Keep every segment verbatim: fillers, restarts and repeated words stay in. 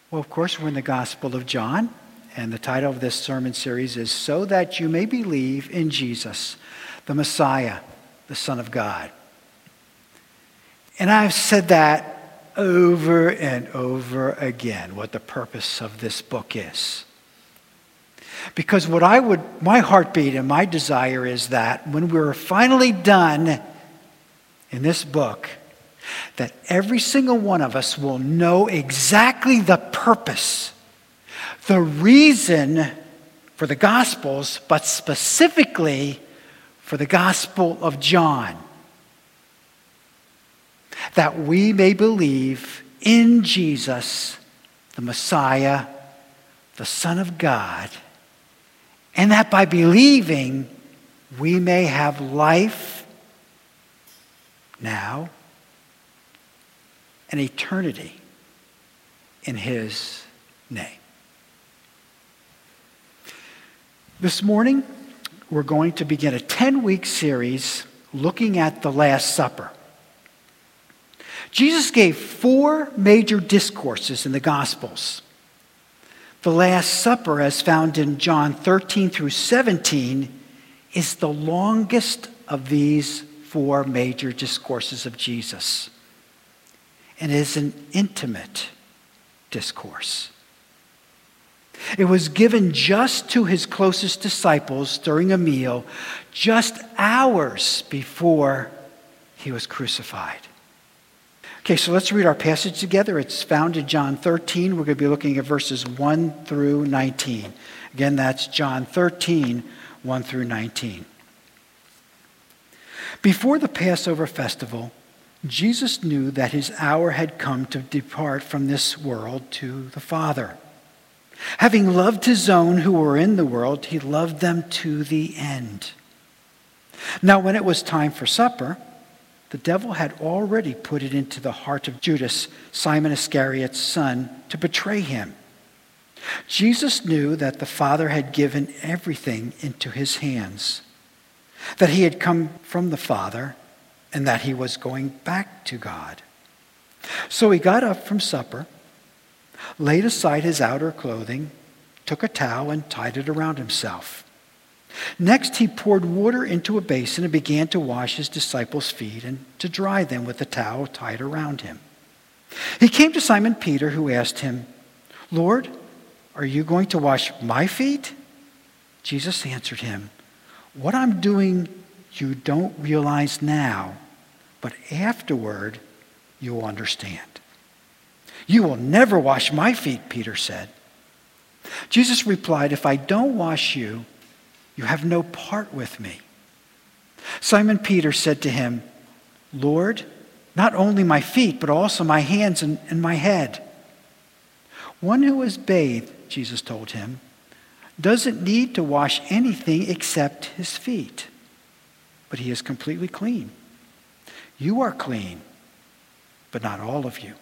Well, of course, we're in the Gospel of John, and the title of this sermon series is So That You May Believe in Jesus, the Messiah, the Son of God. And I've said that over and over again, what the purpose of this book is. Because what I would, my heartbeat and my desire is that when we're finally done in this book, that every single one of us will know exactly the purpose, the reason for the Gospels, but specifically for the Gospel of John. That we may believe in Jesus, the Messiah, the Son of God, and that by believing, we may have life now and eternity in His name. This morning, we're going to begin a ten-week series looking at the Last Supper. Jesus gave four major discourses in the Gospels. The Last Supper, as found in John thirteen through seventeen, is the longest of these four major discourses of Jesus. And is an intimate discourse. It was given just to his closest disciples during a meal, just hours before he was crucified. Okay, so let's read our passage together. It's found in John thirteen. We're going to be looking at verses one through nineteen. Again, that's John thirteen, one through nineteen. Before the Passover festival, Jesus knew that his hour had come to depart from this world to the Father. Having loved his own who were in the world, he loved them to the end. Now, when it was time for supper, the devil had already put it into the heart of Judas, Simon Iscariot's son, to betray him. Jesus knew that the Father had given everything into his hands, that he had come from the Father, and that he was going back to God. So he got up from supper, laid aside his outer clothing, took a towel and tied it around himself. Next, he poured water into a basin and began to wash his disciples' feet and to dry them with the towel tied around him. He came to Simon Peter, who asked him, "Lord, are you going to wash my feet?" Jesus answered him, "What I'm doing you don't realize now, but afterward you will understand." "You will never wash my feet," Peter said. Jesus replied, "If I don't wash you, you have no part with me." Simon Peter said to him, "Lord, not only my feet, but also my hands and, and my head." "One who is bathed," Jesus told him, "doesn't need to wash anything except his feet, but he is completely clean. You are clean, but not all of you."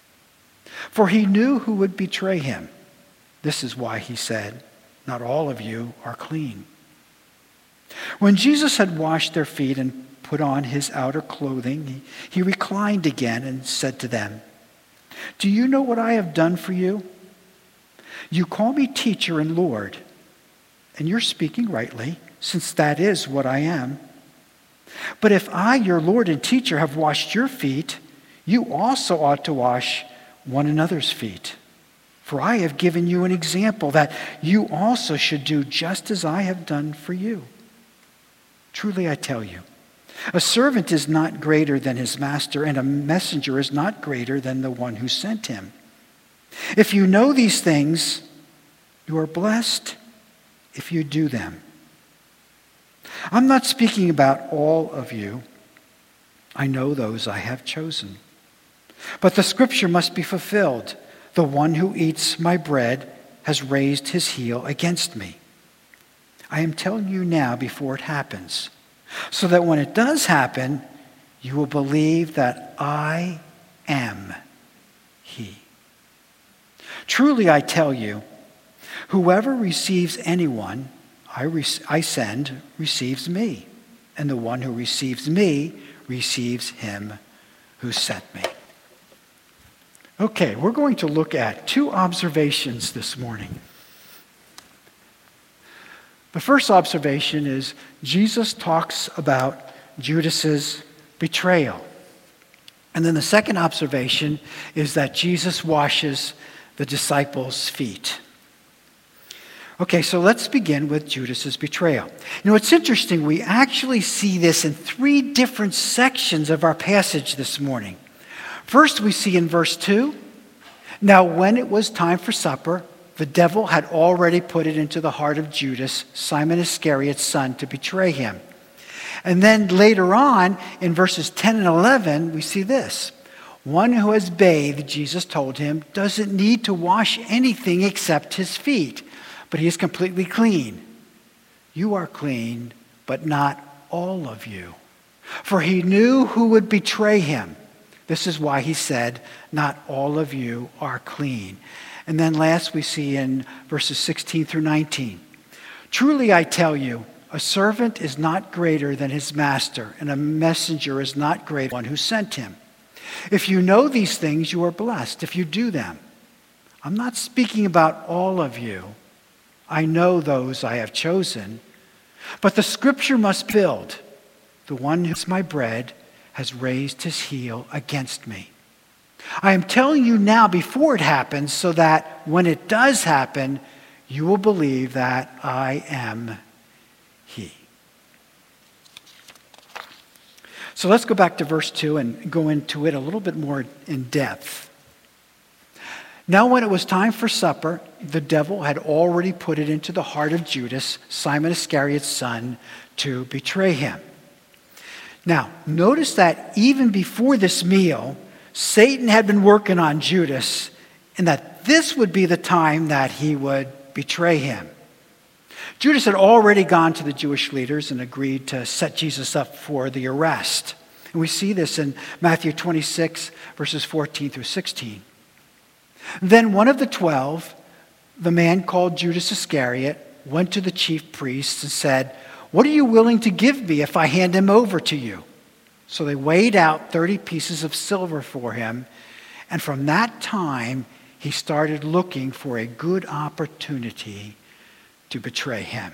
For he knew who would betray him. This is why he said, "Not all of you are clean." When Jesus had washed their feet and put on his outer clothing, he, he reclined again and said to them, "Do you know what I have done for you? You call me teacher and Lord, and you're speaking rightly, since that is what I am. But if I, your Lord and teacher, have washed your feet, you also ought to wash one another's feet. For I have given you an example that you also should do just as I have done for you. Truly I tell you, a servant is not greater than his master, and a messenger is not greater than the one who sent him. If you know these things, you are blessed if you do them. I'm not speaking about all of you. I know those I have chosen. But the scripture must be fulfilled. The one who eats my bread has raised his heel against me. I am telling you now before it happens, so that when it does happen, you will believe that I am he. Truly I tell you, whoever receives anyone I, re- I send receives me, and the one who receives me receives him who sent me." Okay, we're going to look at two observations this morning. The first observation is Jesus talks about Judas's betrayal. And then the second observation is that Jesus washes the disciples' feet. Okay, so let's begin with Judas's betrayal. You know, it's interesting. We actually see this in three different sections of our passage this morning. First, we see in verse two, now when it was time for supper, the devil had already put it into the heart of Judas, Simon Iscariot's son, to betray him. And then later on, in verses ten and eleven, we see this. One who has bathed, Jesus told him, doesn't need to wash anything except his feet, but he is completely clean. You are clean, but not all of you. For he knew who would betray him. This is why he said, not all of you are clean. And then last we see in verses sixteen through nineteen. Truly I tell you, a servant is not greater than his master, and a messenger is not greater than one who sent him. If you know these things, you are blessed if you do them. I'm not speaking about all of you. I know those I have chosen. But the scripture must build. The one who is my bread has raised his heel against me. I am telling you now before it happens, so that when it does happen, you will believe that I am he. So let's go back to verse two and go into it a little bit more in depth. Now when it was time for supper, the devil had already put it into the heart of Judas, Simon Iscariot's son, to betray him. Now, notice that even before this meal, Satan had been working on Judas, and that this would be the time that he would betray him. Judas had already gone to the Jewish leaders and agreed to set Jesus up for the arrest. And we see this in Matthew twenty-six, verses fourteen through sixteen. Then one of the twelve, the man called Judas Iscariot, went to the chief priests and said, "What are you willing to give me if I hand him over to you?" So they weighed out thirty pieces of silver for him, and from that time he started looking for a good opportunity to betray him.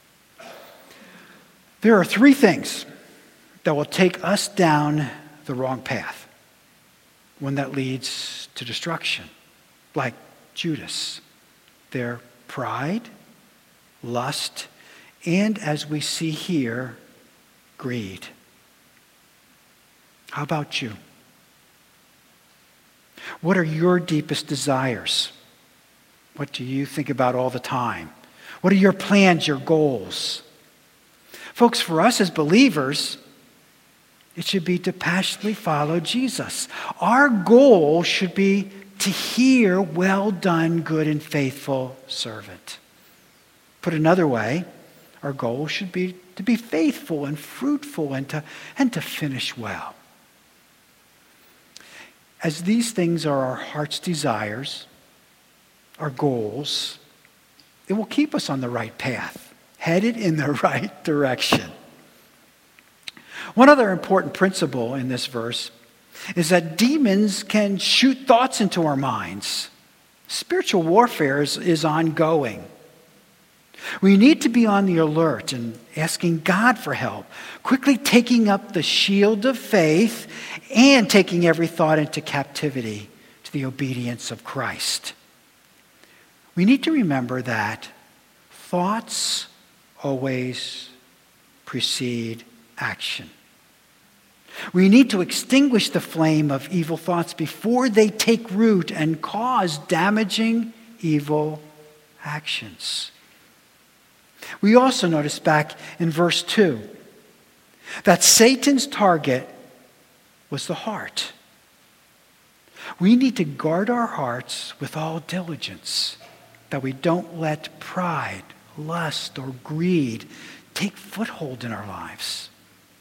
There are three things that will take us down the wrong path, one that leads to destruction, like Judas. They're pride, lust, and as we see here, greed. How about you? What are your deepest desires? What do you think about all the time? What are your plans, your goals? Folks, for us as believers, it should be to passionately follow Jesus. Our goal should be to hear, "Well done, good and faithful servant." Put another way, our goal should be to be faithful and fruitful and to, and to finish well. As these things are our heart's desires, our goals, it will keep us on the right path, headed in the right direction. One other important principle in this verse is that demons can shoot thoughts into our minds. Spiritual warfare is, is ongoing. We need to be on the alert and asking God for help, quickly taking up the shield of faith and taking every thought into captivity to the obedience of Christ. We need to remember that thoughts always precede action. We need to extinguish the flame of evil thoughts before they take root and cause damaging evil actions. We also notice back in verse two that Satan's target was the heart. We need to guard our hearts with all diligence, that we don't let pride, lust, or greed take foothold in our lives.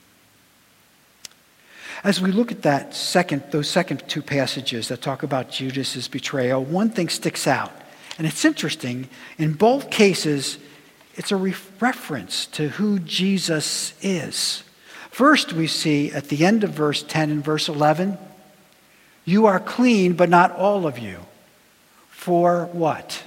As we look at that second, those second two passages that talk about Judas's betrayal, one thing sticks out. And it's interesting. In both cases, it's a re- reference to who Jesus is. First, we see at the end of verse ten and verse eleven, You are clean, but not all of you. For what?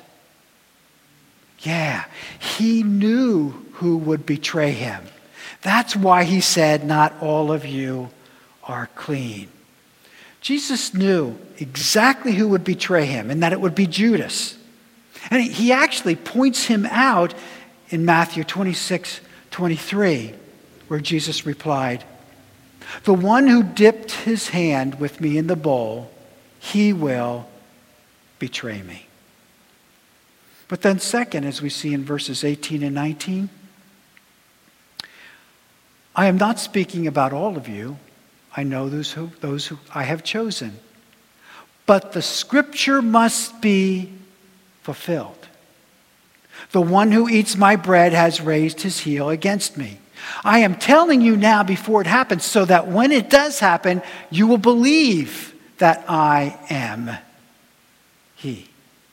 Yeah, he knew who would betray him. That's why he said, not all of you are clean. Jesus knew exactly who would betray him, and that it would be Judas. And he actually points him out in Matthew twenty-six twenty-three, where Jesus replied, the one who dipped his hand with me in the bowl, he will betray me. But then second, as we see in verses eighteen and nineteen, I am not speaking about all of you. I know those who, those who I have chosen. But the scripture must be fulfilled. The one who eats my bread has raised his heel against me. I am telling you now before it happens, so that when it does happen, you will believe that I am he.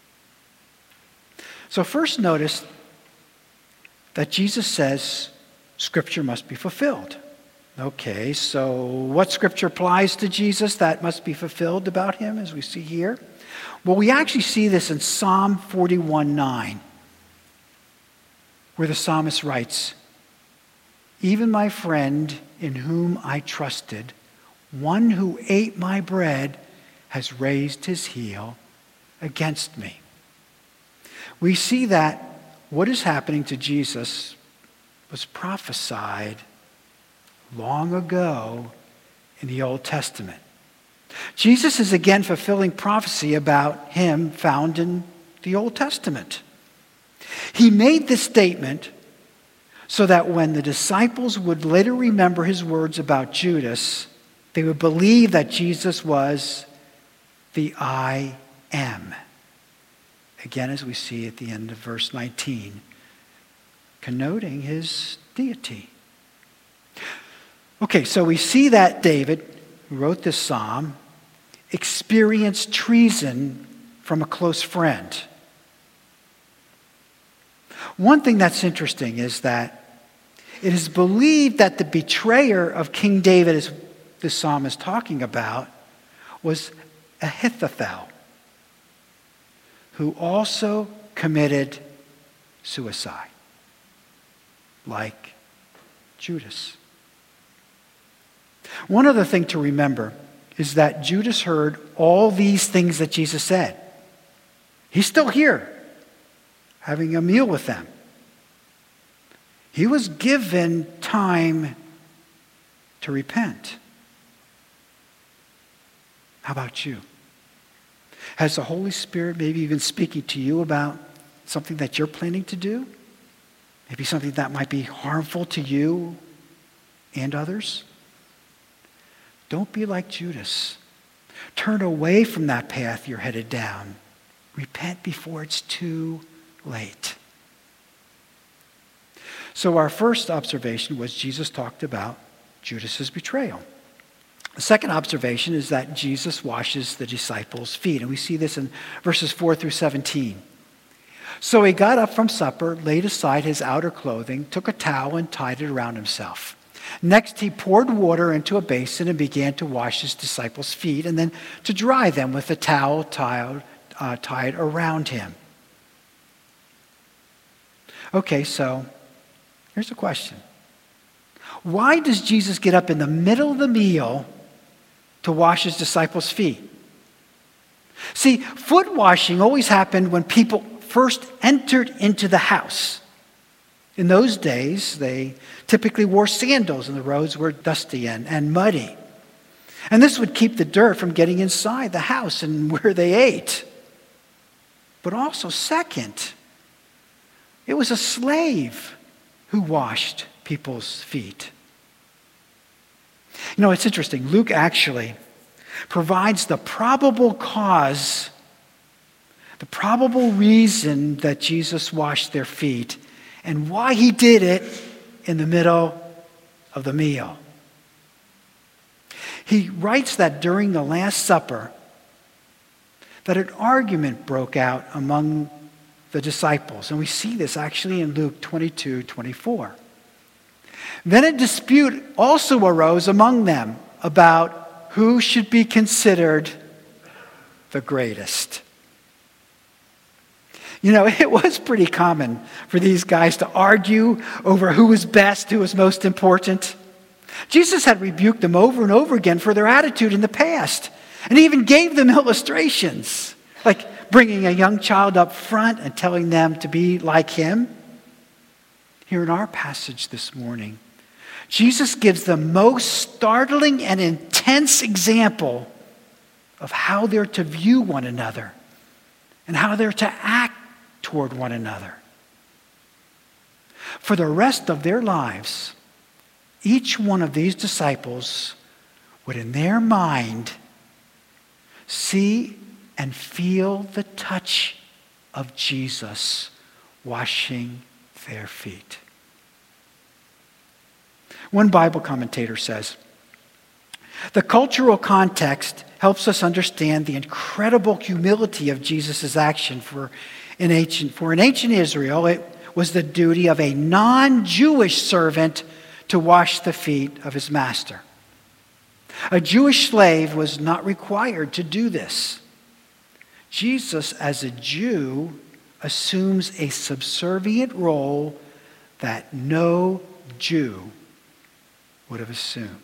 So first notice that Jesus says scripture must be fulfilled. Okay, so what scripture applies to Jesus that must be fulfilled about him, as we see here? Well, we actually see this in Psalm forty-one nine, where the psalmist writes, even my friend in whom I trusted, one who ate my bread, has raised his heel against me. We see that what is happening to Jesus was prophesied long ago in the Old Testament. Jesus is again fulfilling prophecy about him found in the Old Testament. He made this statement so that when the disciples would later remember his words about Judas, they would believe that Jesus was the I am. Again, as we see at the end of verse nineteen, connoting his deity. Okay, so we see that David, who wrote this psalm, experienced treason from a close friend. One thing that's interesting is that it is believed that the betrayer of King David, as this psalm is talking about, was Ahithophel, who also committed suicide, like Judas. One other thing to remember is that Judas heard all these things that Jesus said. He's still here, having a meal with them. He was given time to repent. How about you? Has the Holy Spirit maybe even speaking to you about something that you're planning to do? Maybe something that might be harmful to you and others? Don't be like Judas. Turn away from that path you're headed down. Repent before it's too late. So our first observation was Jesus talked about Judas's betrayal. The second observation is that Jesus washes the disciples' feet. And we see this in verses four through seventeen. So he got up from supper, laid aside his outer clothing, took a towel and tied it around himself. Next, he poured water into a basin and began to wash his disciples' feet and then to dry them with a towel tied, uh, tied around him. Okay, so here's a question. Why does Jesus get up in the middle of the meal to wash his disciples' feet? See, foot washing always happened when people first entered into the house. In those days, they typically wore sandals and the roads were dusty and, and muddy. And this would keep the dirt from getting inside the house and where they ate. But also, second, it was a slave who washed people's feet. You know, it's interesting. Luke actually provides the probable cause, the probable reason that Jesus washed their feet and why he did it in the middle of the meal. He writes that during the Last Supper, that an argument broke out among the disciples. And we see this actually in Luke twenty-two twenty-four. Then a dispute also arose among them about who should be considered the greatest. You know, it was pretty common for these guys to argue over who was best, who was most important. Jesus had rebuked them over and over again for their attitude in the past. And he even gave them illustrations, like bringing a young child up front and telling them to be like him. Here in our passage this morning, Jesus gives the most startling and intense example of how they're to view one another and how they're to act toward one another. For the rest of their lives, each one of these disciples would in their mind see and feel the touch of Jesus washing their feet. One Bible commentator says, the cultural context helps us understand the incredible humility of Jesus' action. For in ancient, for in ancient Israel, it was the duty of a non-Jewish servant to wash the feet of his master. A Jewish slave was not required to do this. Jesus, as a Jew, assumes a subservient role that no Jew would have assumed.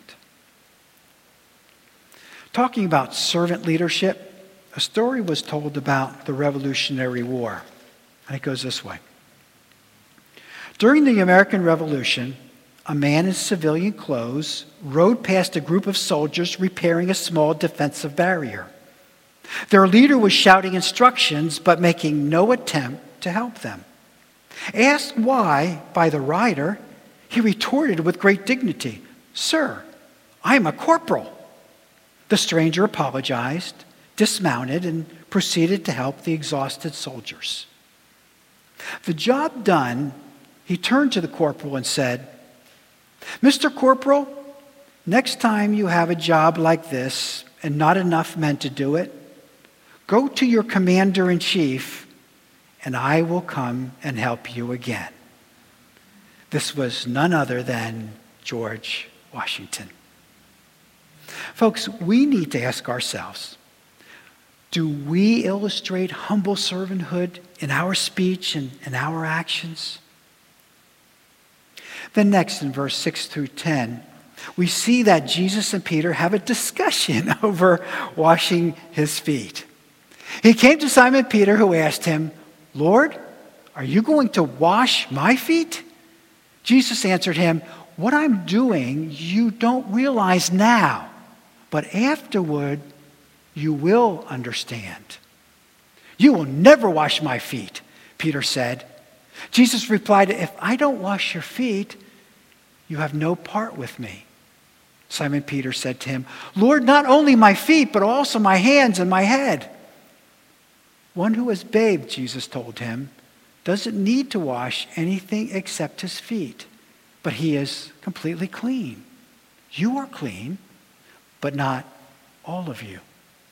Talking about servant leadership, a story was told about the Revolutionary War. And it goes this way. During the American Revolution, a man in civilian clothes rode past a group of soldiers repairing a small defensive barrier. Their leader was shouting instructions, but making no attempt to help them. Asked why by the rider, he retorted with great dignity, "Sir, I am a corporal." The stranger apologized, dismounted, and proceeded to help the exhausted soldiers. The job done, he turned to the corporal and said, "Mister Corporal, next time you have a job like this and not enough men to do it, go to your commander-in-chief and I will come and help you again." This was none other than George Washington. Folks, we need to ask ourselves, do we illustrate humble servanthood in our speech and in our actions? Then next in verse six through ten, we see that Jesus and Peter have a discussion over washing his feet. He came to Simon Peter, who asked him, "Lord, are you going to wash my feet?" Jesus answered him, "What I'm doing you don't realize now, but afterward you will understand." "You will never wash my feet," Peter said. Jesus replied, "If I don't wash your feet, you have no part with me." Simon Peter said to him, "Lord, not only my feet, but also my hands and my head." "One who has bathed," Jesus told him, "doesn't need to wash anything except his feet, but he is completely clean. You are clean, but not all of you."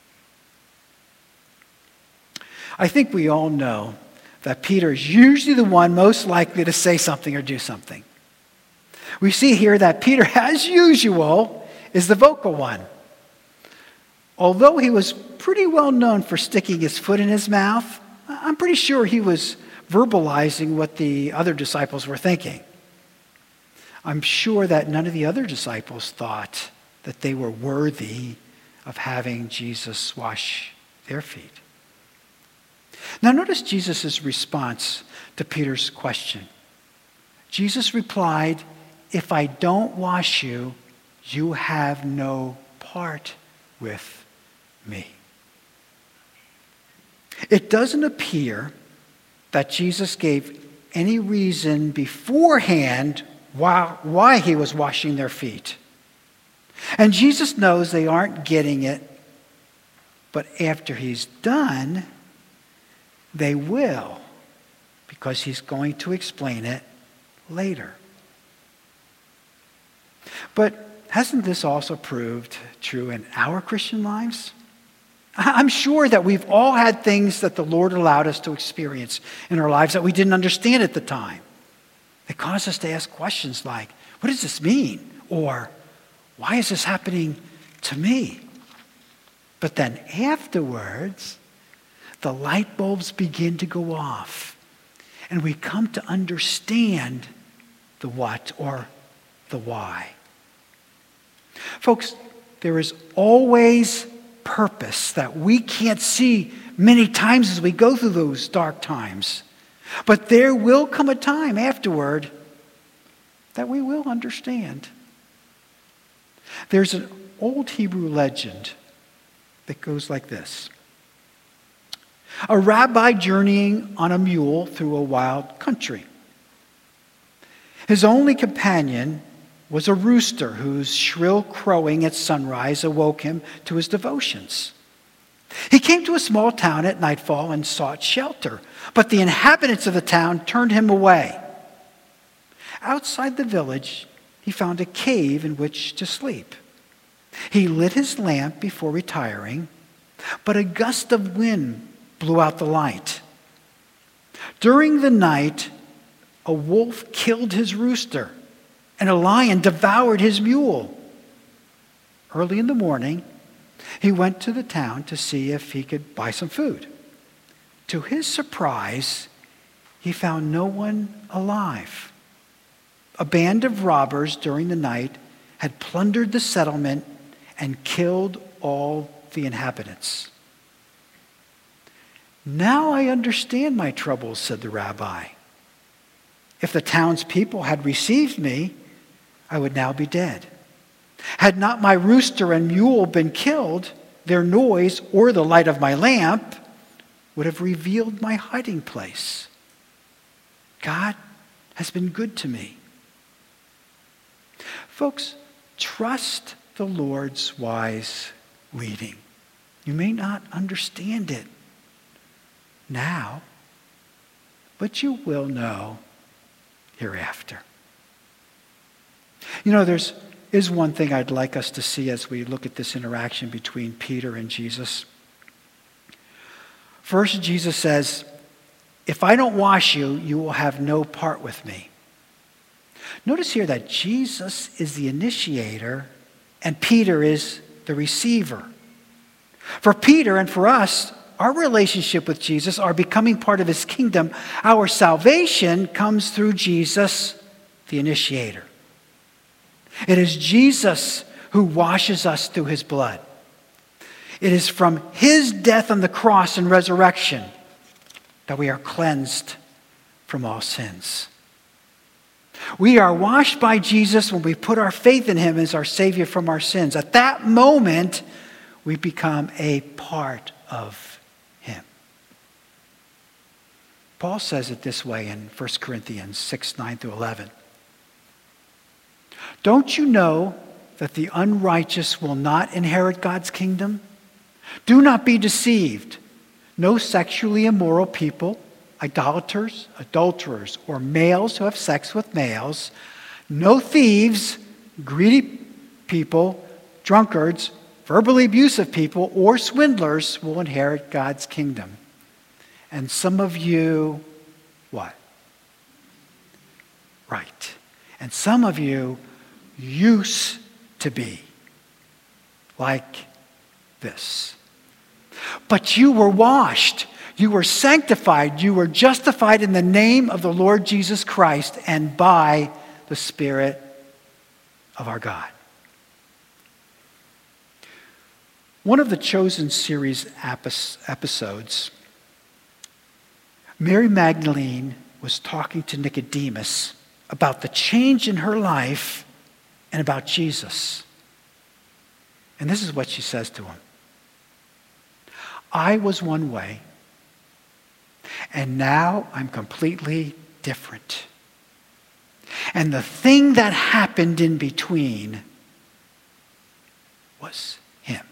I think we all know that Peter is usually the one most likely to say something or do something. We see here that Peter, as usual, is the vocal one. Although he was pretty well known for sticking his foot in his mouth, I'm pretty sure he was verbalizing what the other disciples were thinking. I'm sure that none of the other disciples thought that they were worthy of having Jesus wash their feet. Now notice Jesus' response to Peter's question. Jesus replied, "If I don't wash you, you have no part with me." It doesn't appear that Jesus gave any reason beforehand why, why he was washing their feet. And Jesus knows they aren't getting it, but after he's done, they will, because he's going to explain it later. But hasn't this also proved true in our Christian lives? I'm sure that we've all had things that the Lord allowed us to experience in our lives that we didn't understand at the time. They caused us to ask questions like, what does this mean? Or, why is this happening to me? But then afterwards, the light bulbs begin to go off. And we come to understand the what or the why. Folks, there is always purpose that we can't see many times as we go through those dark times. But there will come a time afterward that we will understand. There's an old Hebrew legend that goes like this. A rabbi journeying on a mule through a wild country. His only companion was a rooster whose shrill crowing at sunrise awoke him to his devotions. He came to a small town at nightfall and sought shelter, but the inhabitants of the town turned him away. Outside the village, he found a cave in which to sleep. He lit his lamp before retiring, but a gust of wind blew out the light. During the night, a wolf killed his rooster, and a lion devoured his mule. Early in the morning, he went to the town to see if he could buy some food. To his surprise, he found no one alive. A band of robbers during the night had plundered the settlement and killed all the inhabitants. Now I understand my troubles, said the rabbi. If the townspeople had received me, I would now be dead. Had not my rooster and mule been killed, their noise or the light of my lamp would have revealed my hiding place. God has been good to me. Folks, trust the Lord's wise leading. You may not understand it now, but you will know hereafter. You know, there's is one thing I'd like us to see as we look at this interaction between Peter and Jesus. First, Jesus says, if I don't wash you, you will have no part with me. Notice here that Jesus is the initiator and Peter is the receiver. For Peter and for us, our relationship with Jesus, our becoming part of his kingdom, our salvation comes through Jesus, the initiator. It is Jesus who washes us through his blood. It is from his death on the cross and resurrection that we are cleansed from all sins. We are washed by Jesus when we put our faith in him as our Savior from our sins. At that moment, we become a part of him. Paul says it this way in First Corinthians six, nine through eleven. Don't you know that the unrighteous will not inherit God's kingdom? Do not be deceived. No sexually immoral people, idolaters, adulterers, or males who have sex with males, no thieves, greedy people, drunkards, verbally abusive people, or swindlers will inherit God's kingdom. And some of you, what? Right. And some of you used to be like this. But you were washed, you were sanctified, you were justified in the name of the Lord Jesus Christ and by the Spirit of our God. One of the Chosen series episodes, Mary Magdalene was talking to Nicodemus about the change in her life and about Jesus. And this is what she says to him. I was one way, and now I'm completely different. And the thing that happened in between was him.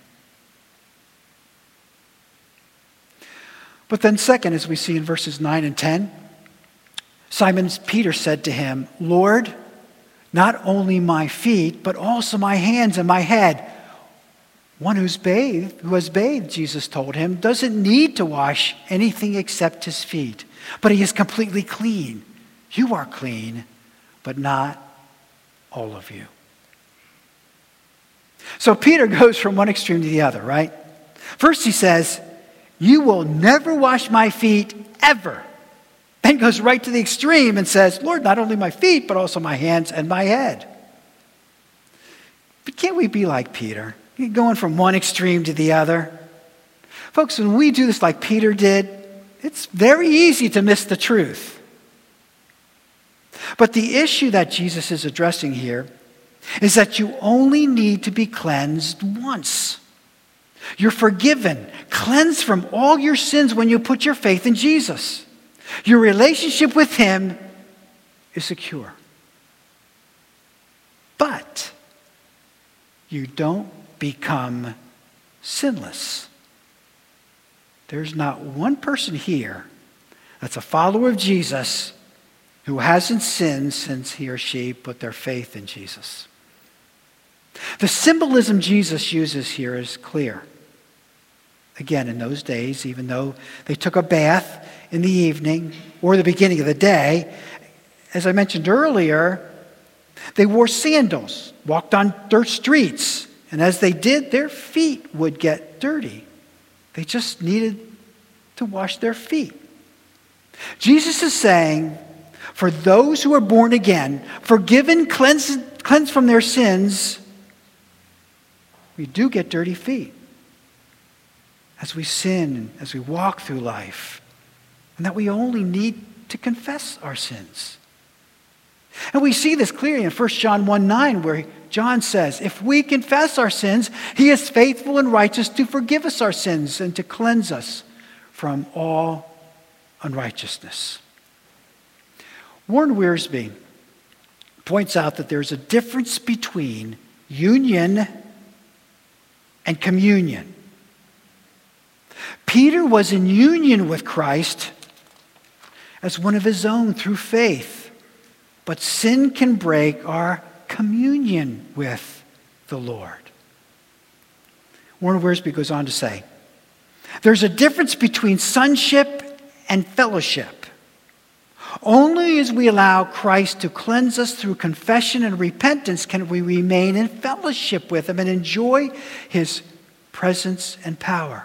But then second, as we see in verses nine and ten, Simon Peter said to him, Lord, not only my feet, but also my hands and my head. One who's bathed, who has bathed, Jesus told him, doesn't need to wash anything except his feet. But he is completely clean. You are clean, but not all of you. So Peter goes from one extreme to the other, right? First he says, you will never wash my feet ever. Then goes right to the extreme and says, Lord, not only my feet, but also my hands and my head. But can't we be like Peter? Going from one extreme to the other. Folks, when we do this like Peter did, it's very easy to miss the truth. But the issue that Jesus is addressing here is that you only need to be cleansed once. You're forgiven, cleansed from all your sins when you put your faith in Jesus. Your relationship with him is secure. But you don't become sinless. There's not one person here that's a follower of Jesus who hasn't sinned since he or she put their faith in Jesus. The symbolism Jesus uses here is clear. Again, in those days, even though they took a bath in the evening or the beginning of the day, as I mentioned earlier, they wore sandals, walked on dirt streets, and as they did, their feet would get dirty. They just needed to wash their feet. Jesus is saying, for those who are born again, forgiven, cleansed, cleansed from their sins, we do get dirty feet as we sin, as we walk through life, and that we only need to confess our sins. And we see this clearly in First John one nine, where John says, if we confess our sins, he is faithful and righteous to forgive us our sins and to cleanse us from all unrighteousness. Warren Wiersbe points out that there's a difference between union and communion. Peter was in union with Christ as one of his own through faith, but sin can break our communion with the Lord. Warren Wiersbe goes on to say, there's a difference between sonship and fellowship. Only as we allow Christ to cleanse us through confession and repentance can we remain in fellowship with him and enjoy his presence and power.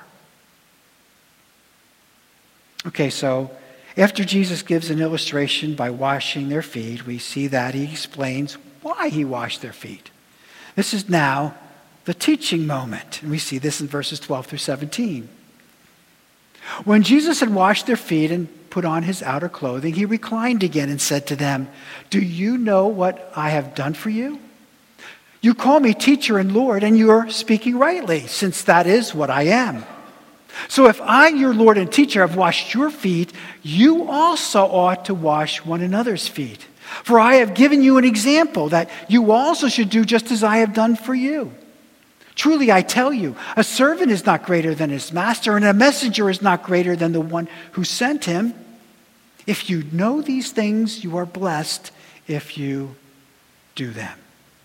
Okay, so after Jesus gives an illustration by washing their feet, we see that he explains why he washed their feet. This is now the teaching moment, and we see this in verses twelve through seventeen. When Jesus had washed their feet and put on his outer clothing, he reclined again and said to them, do you know what I have done for you? You call me teacher and Lord, and you are speaking rightly, since that is what I am. So if I, your Lord and teacher, have washed your feet, you also ought to wash one another's feet. For I have given you an example that you also should do just as I have done for you. Truly, I tell you, a servant is not greater than his master, and a messenger is not greater than the one who sent him. If you know these things, you are blessed if you do them.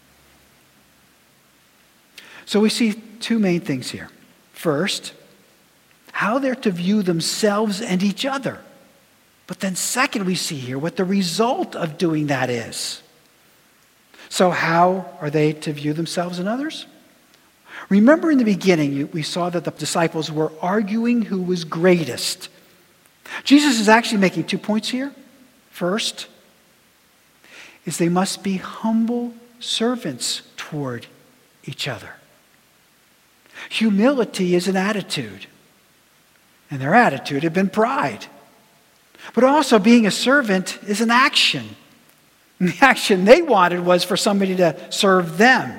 So we see two main things here. First, how they're to view themselves and each other. But then second, we see here what the result of doing that is. So how are they to view themselves and others? Remember in the beginning, we saw that the disciples were arguing who was greatest. Jesus is actually making two points here. First, is they must be humble servants toward each other. Humility is an attitude, and their attitude had been pride. But also being a servant is an action. And the action they wanted was for somebody to serve them.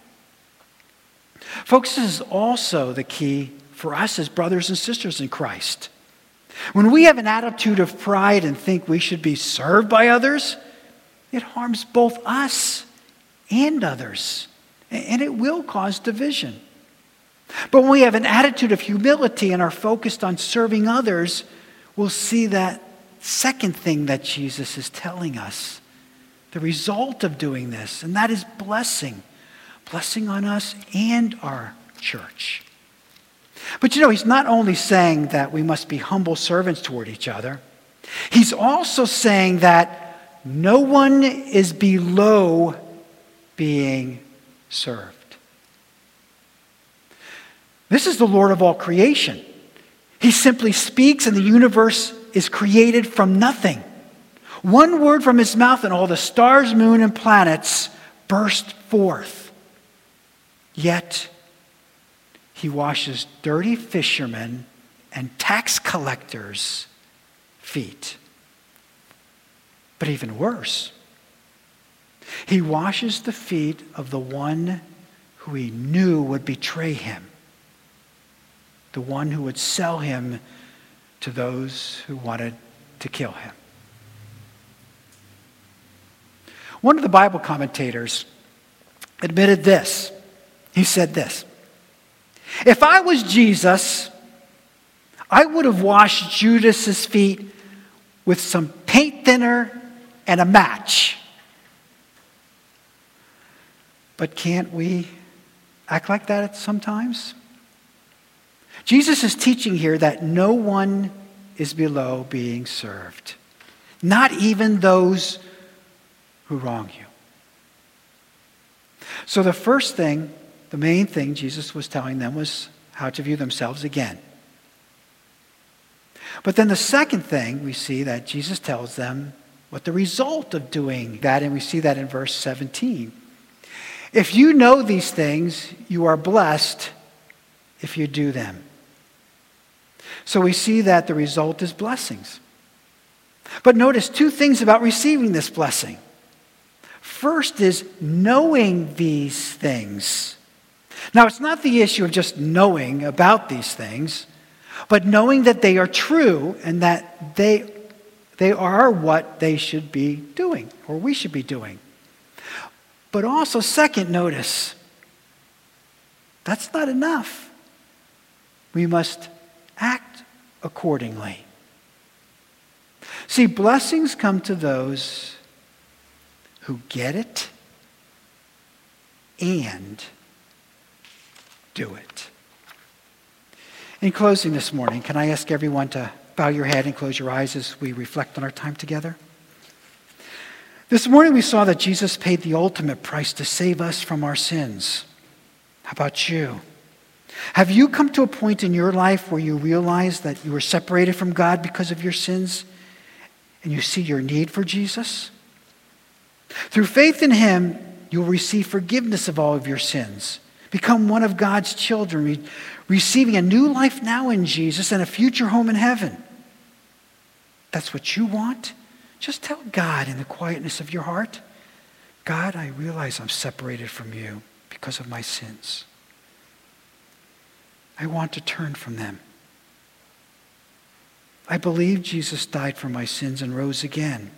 Folks, this is also the key for us as brothers and sisters in Christ. When we have an attitude of pride and think we should be served by others, it harms both us and others, and it will cause division. But when we have an attitude of humility and are focused on serving others, we'll see that second thing that Jesus is telling us, the result of doing this, and that is blessing. Blessing on us and our church. But you know, he's not only saying that we must be humble servants toward each other, he's also saying that no one is below being served. This is the Lord of all creation. He simply speaks and the universe is created from nothing. One word from his mouth and all the stars, moon, and planets burst forth. Yet, he washes dirty fishermen and tax collectors' feet. But even worse, he washes the feet of the one who he knew would betray him, the one who would sell him to those who wanted to kill him. One of the Bible commentators admitted this. He said this: "If I was Jesus, I would have washed Judas's feet with some paint thinner and a match." But can't we act like that sometimes? Jesus is teaching here that no one is below being served, not even those who wrong you. So the first thing, the main thing Jesus was telling them was how to view themselves again. But then the second thing, we see that Jesus tells them what the result of doing that, and we see that in verse seventeen. If you know these things, you are blessed if you do them. So we see that the result is blessings. But notice two things about receiving this blessing. First is knowing these things. Now, it's not the issue of just knowing about these things, but knowing that they are true and that they, they are what they should be doing, or we should be doing. But also, second, notice, that's not enough. We must act accordingly. See, blessings come to those who get it and do it. In closing this morning, can I ask everyone to bow your head and close your eyes as we reflect on our time together? This morning we saw that Jesus paid the ultimate price to save us from our sins. How about you? Have you come to a point in your life where you realize that you were separated from God because of your sins and you see your need for Jesus? Through faith in him, you'll receive forgiveness of all of your sins, become one of God's children, re- receiving a new life now in Jesus and a future home in heaven. That's what you want? Just tell God in the quietness of your heart, God, I realize I'm separated from you because of my sins. I want to turn from them. I believe Jesus died for my sins and rose again.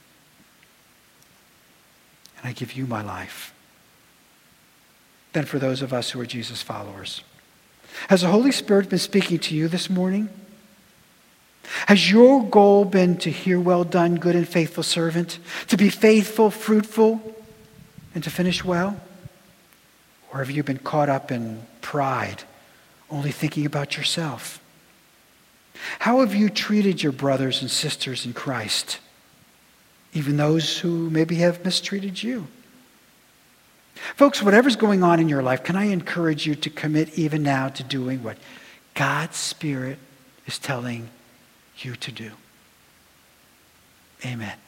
And I give you my life. Then for those of us who are Jesus followers, has the Holy Spirit been speaking to you this morning? Has your goal been to hear, well done, good and faithful servant, to be faithful, fruitful, and to finish well? Or have you been caught up in pride, only thinking about yourself? How have you treated your brothers and sisters in Christ, even those who maybe have mistreated you? Folks, whatever's going on in your life, can I encourage you to commit even now to doing what God's Spirit is telling you to do? Amen.